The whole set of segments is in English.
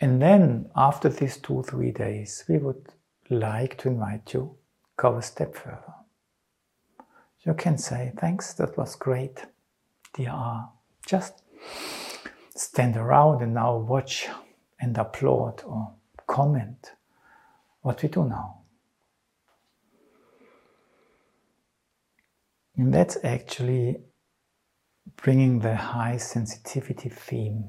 And then after these 2-3 days, we would like to invite you go a step further. You can say, thanks, that was great, dear R. Just stand around and now watch and applaud or comment what we do now. And that's actually bringing the high sensitivity theme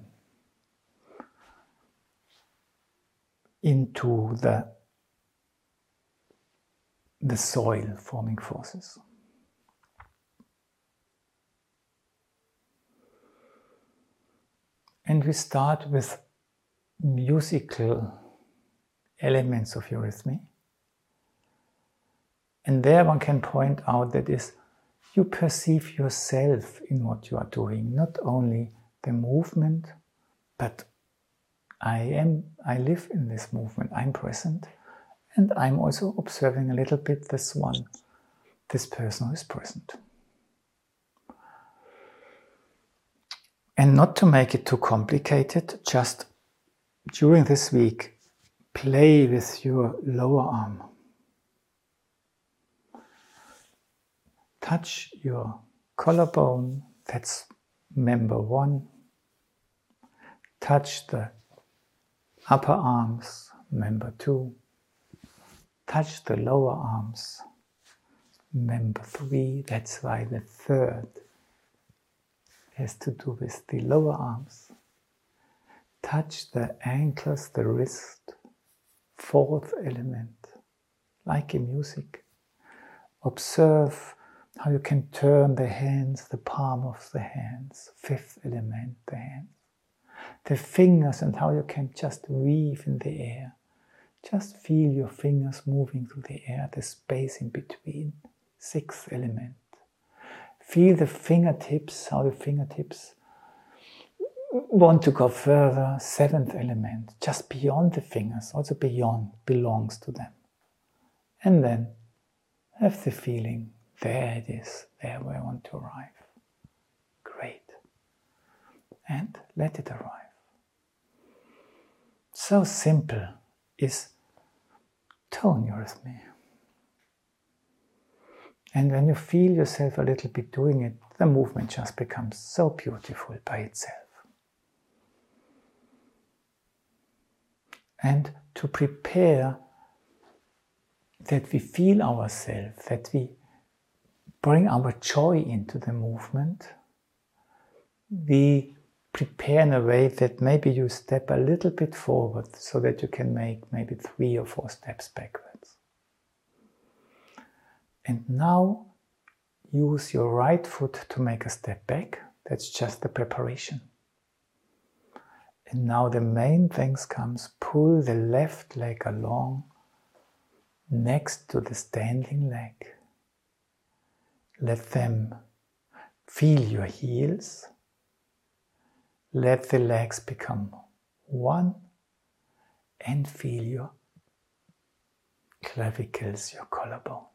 into the soil forming forces. And we start with musical elements of eurythmy. And there one can point out that is, you perceive yourself in what you are doing, not only the movement, but I live in this movement, I'm present, and I'm also observing a little bit this person who is present. And not to make it too complicated, just during this week, play with your lower arm. Touch your collarbone, that's member 1. Touch the upper arms, member 2. Touch the lower arms, member 3. That's why the third has to do with the lower arms. Touch the ankles, the wrist, 4th element, like in music. Observe how you can turn the hands, the palm of the hands, 5th element, the hands. The fingers and how you can just weave in the air. Just feel your fingers moving through the air, the space in between, 6th element. Feel the fingertips, how the fingertips want to go further, 7th element, just beyond the fingers, also beyond, belongs to them. And then have the feeling, there it is, there where I want to arrive. Great. And let it arrive. So simple is tone eurythmy. And when you feel yourself a little bit doing it, the movement just becomes so beautiful by itself. And to prepare that we feel ourselves, that we bring our joy into the movement, we prepare in a way that maybe you step a little bit forward so that you can make maybe 3 or 4 steps backwards. And now use your right foot to make a step back. That's just the preparation. And now the main things comes, pull the left leg along next to the standing leg. Let them feel your heels. Let the legs become one and feel your clavicles, your collarbones.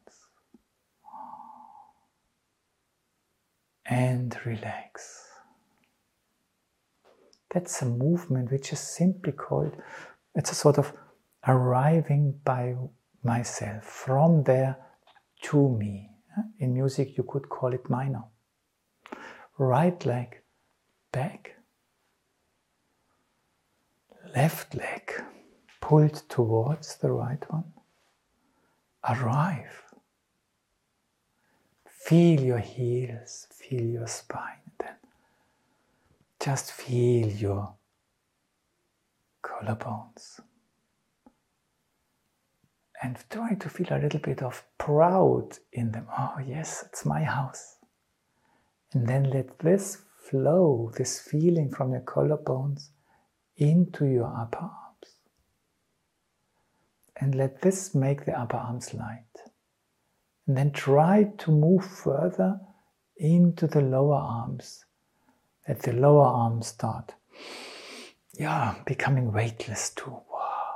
And relax. That's a movement which is simply called, it's a sort of arriving by myself, from there to me. In music you could call it minor. Right leg back, left leg pulled towards the right one. Arrive. Feel your heels, feel your spine. Then just feel your collarbones. And try to feel a little bit of proud in them. Oh yes, it's my house. And then let this flow, this feeling from your collarbones into your upper arms. And let this make the upper arms light. And then try to move further into the lower arms. Let the lower arms start, becoming weightless too. Wow.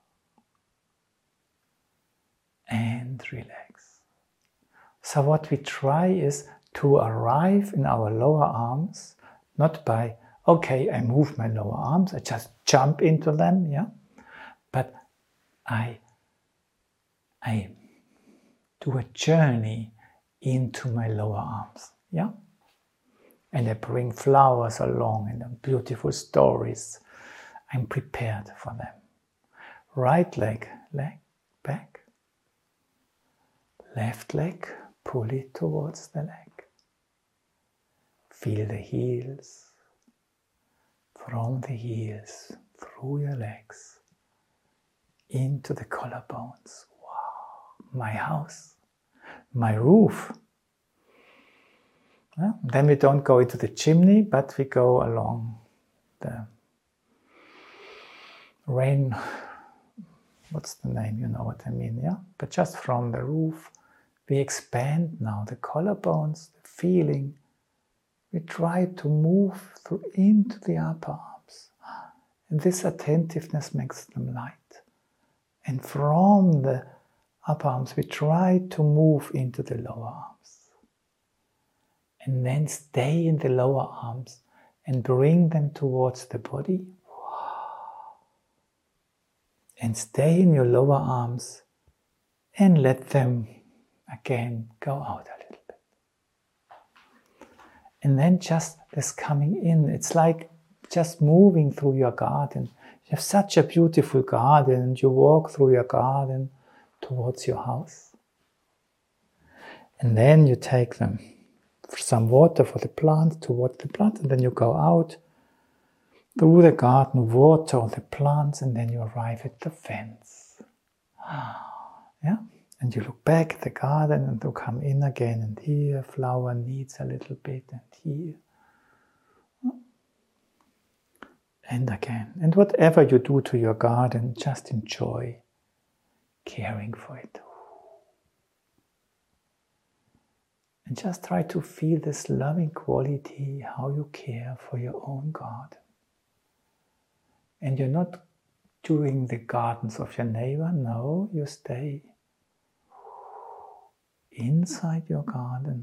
And relax. So what we try is to arrive in our lower arms, not by, okay, I move my lower arms, I just jump into them, yeah? But I do a journey into my lower arms, yeah? And I bring flowers along and beautiful stories. I'm prepared for them. Right leg, back. Left leg, pull it towards the leg. Feel the heels. From the heels, through your legs, into the collarbones. Wow, my house, my roof. Well, then we don't go into the chimney, but we go along the rain. What's the name? You know what I mean, yeah? But just from the roof, we expand now the collarbones, the feeling. We try to move through into the upper arms. And this attentiveness makes them light. And from the upper arms, we try to move into the lower arms. And then stay in the lower arms and bring them towards the body. And stay in your lower arms and let them again go out a little bit. And then just this coming in, it's like just moving through your garden. You have such a beautiful garden and you walk through your garden towards your house. And then you take them for some water for the plant, to water the plant, and then you go out through the garden, water the plants, and then you arrive at the fence. Yeah? And you look back at the garden and you come in again, and here flower needs a little bit, and here. And again. And whatever you do to your garden, just enjoy caring for it. And just try to feel this loving quality, how you care for your own garden. And you're not doing the gardens of your neighbor, no, you stay inside your garden.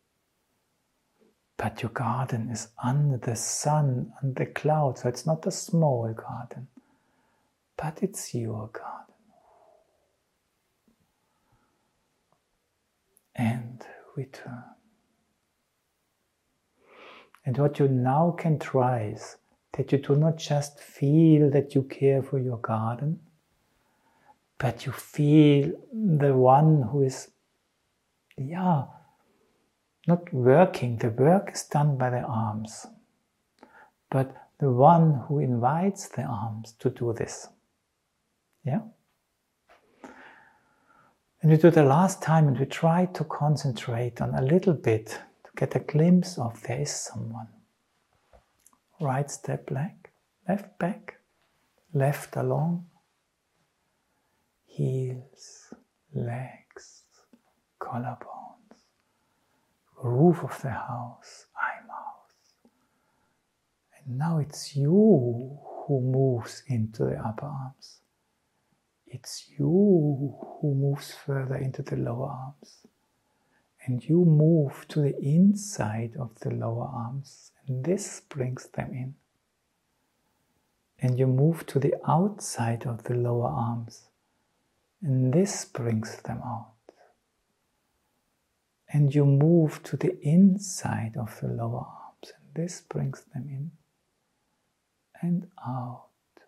But your garden is under the sun and the clouds, so it's not a small garden, but it's your garden. And return. And what you now can try is that you do not just feel that you care for your garden, but you feel the one who is, not working. The work is done by the arms, but the one who invites the arms to do this. Yeah? And we do the last time, and we try to concentrate on a little bit to get a glimpse of there is someone. Right step back, left back, left along, heels, legs, collarbones, roof of the house, eyemouth. And now it's you who moves into the upper arms. It's you who moves further into the lower arms. And you move to the inside of the lower arms. And this brings them in. And you move to the outside of the lower arms. And this brings them out. And you move to the inside of the lower arms. And this brings them in and out.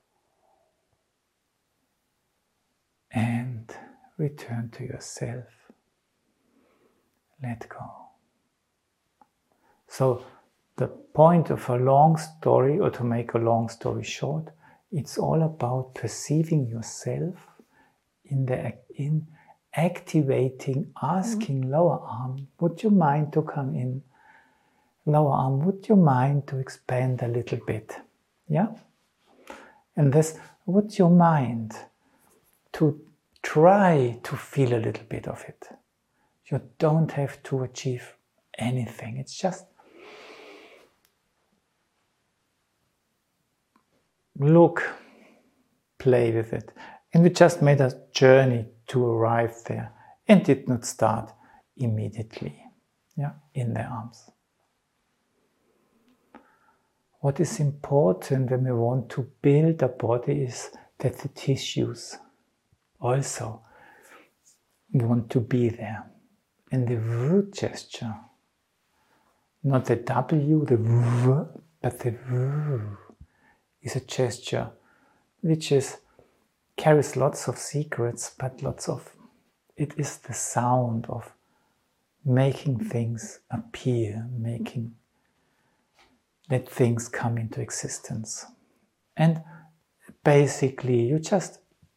And return to yourself. Let go. So the point of a long story, or to make a long story short, it's all about perceiving yourself in activating, asking lower arm, would you mind to come in? Lower arm, would you mind to expand a little bit? Yeah? And this, would you mind to try to feel a little bit of it? You don't have to achieve anything. It's just look, play with it. And we just made a journey to arrive there and did not start immediately, in the arms. What is important when we want to build a body is that the tissues also want to be there. And the V gesture, not the W, the V, but the V is a gesture which carries lots of secrets, but it is the sound of making things appear, making that things come into existence. And basically you just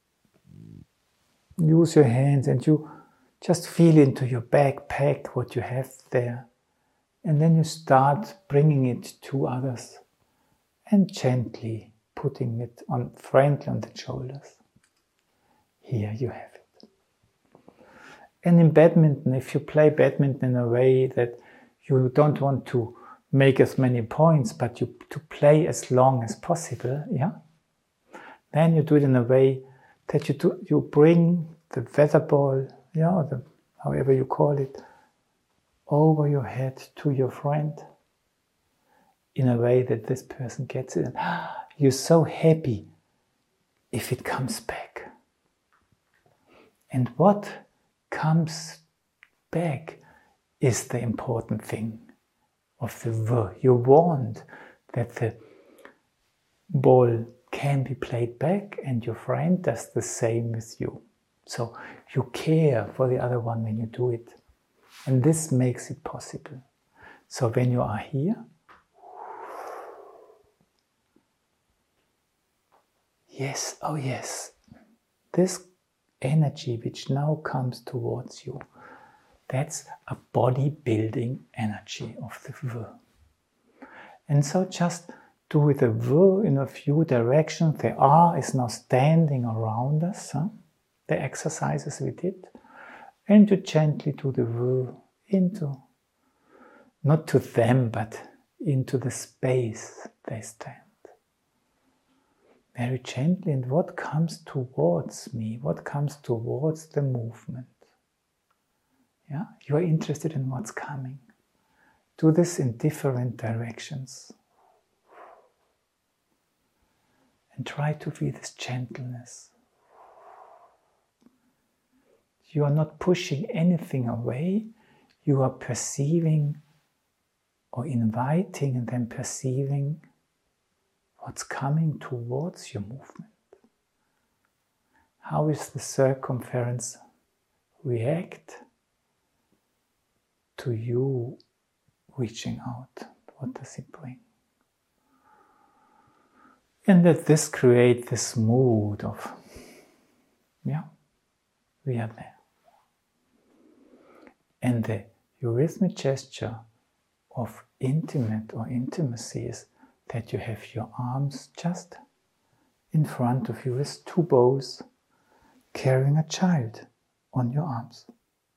use your hands and you just feel into your backpack what you have there. And then you start bringing it to others and gently putting it friendly on the shoulders. Here you have it. And in badminton, if you play badminton in a way that you don't want to make as many points, but to play as long as possible, then you do it in a way that you bring the feather ball, however you call it, over your head to your friend in a way that this person gets it. And you're so happy if it comes back. And what comes back is the important thing of the V. You want that the ball can be played back and your friend does the same with you. So you care for the other one when you do it. And this makes it possible. So when you are here, yes, oh yes, this energy which now comes towards you, that's a body-building energy of the V. And so just do the V in a few directions. The R is now standing around us, the exercises we did. And you gently do the V into, not to them, but into the space they stand. Very gently, and what comes towards me, what comes towards the movement. You are interested in what's coming. Do this in different directions. And try to feel this gentleness. You are not pushing anything away. You are perceiving or inviting and then perceiving what's coming towards your movement. How is the circumference react to you reaching out? What does it bring? And that this creates this mood of, we are there. And the eurythmic gesture of intimate or intimacy is that you have your arms just in front of you with two bows, carrying a child on your arms.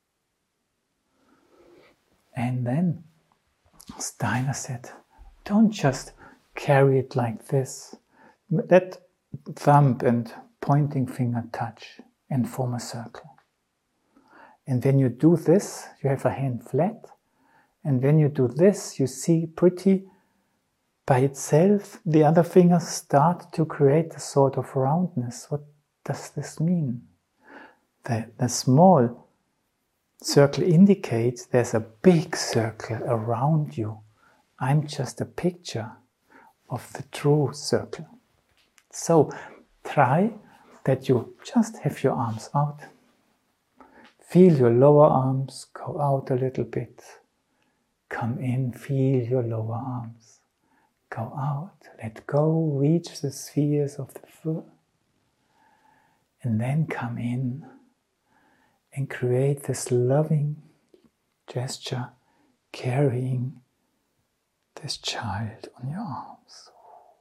And then Steiner said, don't just carry it like this. Let thumb and pointing finger touch and form a circle. And when you do this, you have a hand flat. And when you do this, you see pretty by itself, the other fingers start to create a sort of roundness. What does this mean? The small circle indicates there's a big circle around you. I'm just a picture of the true circle. So try that you just have your arms out. Feel your lower arms go out a little bit. Come in, feel your lower arms. Go out, let go, reach the spheres of the foot. And then come in and create this loving gesture, carrying this child on your arms.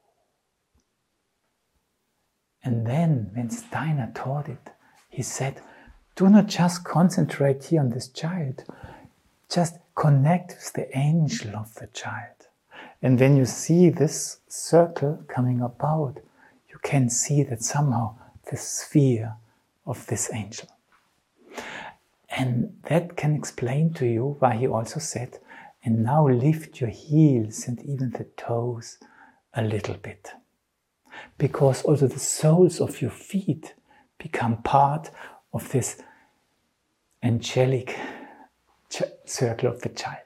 And then, when Steiner taught it, he said, do not just concentrate here on this child, just connect with the angel of the child. And when you see this circle coming about, you can see that somehow the sphere of this angel. And that can explain to you why he also said, and now lift your heels and even the toes a little bit. Because also the soles of your feet become part of this angelic circle of the child.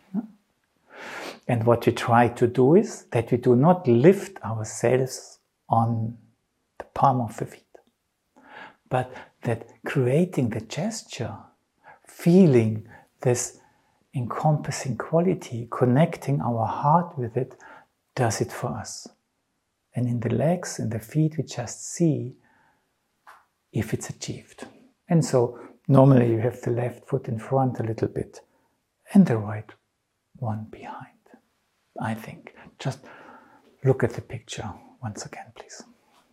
And what we try to do is that we do not lift ourselves on the palm of the feet, but that creating the gesture, feeling this encompassing quality, connecting our heart with it, does it for us. And in the legs and the feet, we just see if it's achieved. And so normally you have the left foot in front a little bit and the right one behind, I think. Just look at the picture once again, please.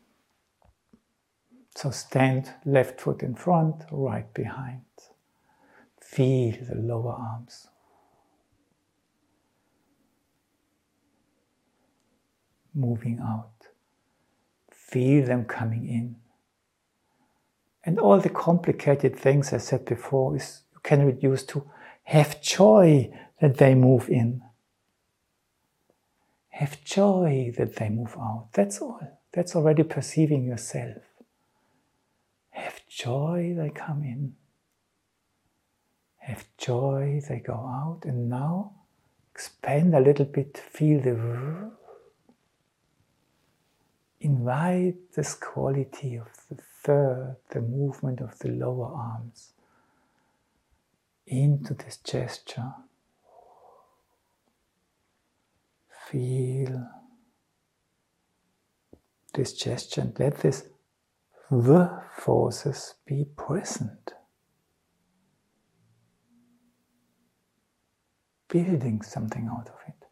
So stand, left foot in front, right behind. Feel the lower arms. Moving out. Feel them coming in. And all the complicated things I said before is you can reduce to have joy that they move in. Have joy that they move out. That's all. That's already perceiving yourself. Have joy they come in. Have joy they go out. And now expand a little bit. Feel the... Invite this quality of the third, the movement of the lower arms into this gesture. Feel this gesture and let this the forces be present. Building something out of it.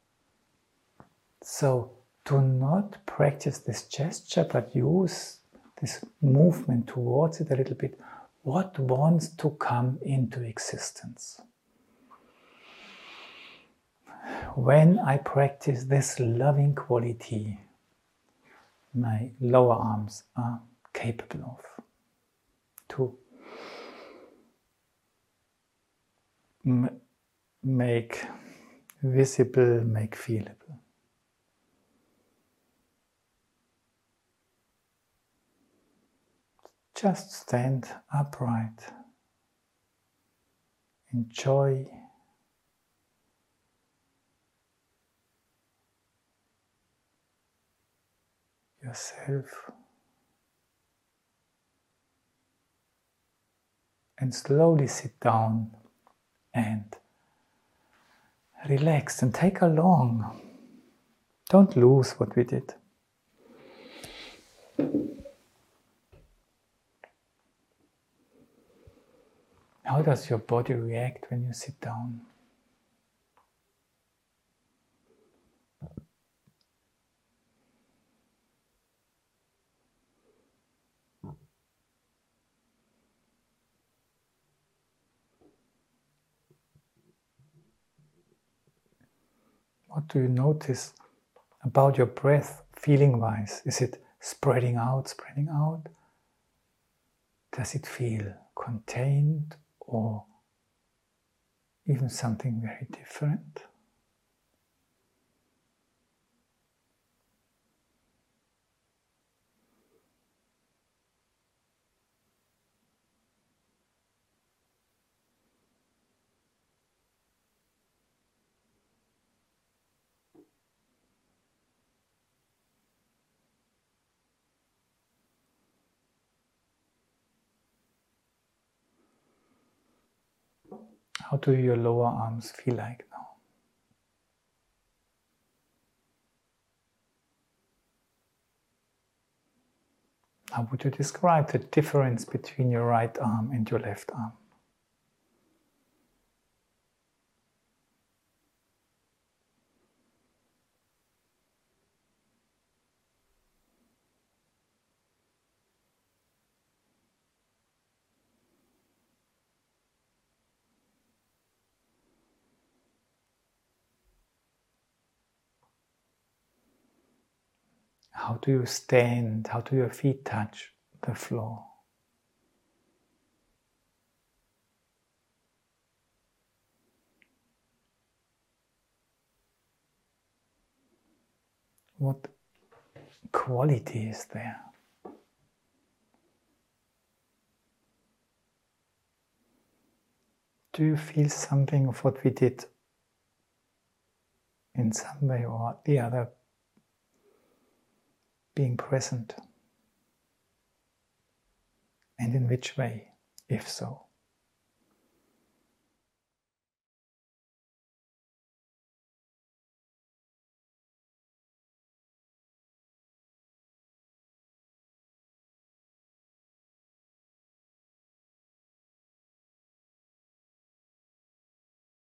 So do not practice this gesture, but use this movement towards it a little bit. What wants to come into existence? When I practice this loving quality, my lower arms are capable of to make visible, make feelable. Just stand upright. Enjoy yourself and slowly sit down and relax and take along. Don't lose what we did. How does your body react when you sit down? What do you notice about your breath, feeling-wise? Is it spreading out, spreading out? Does it feel contained or even something very different? How do your lower arms feel like now? How would you describe the difference between your right arm and your left arm? How do you stand? How do your feet touch the floor? What quality is there? Do you feel something of what we did in some way or the other being present? And in which way, if so?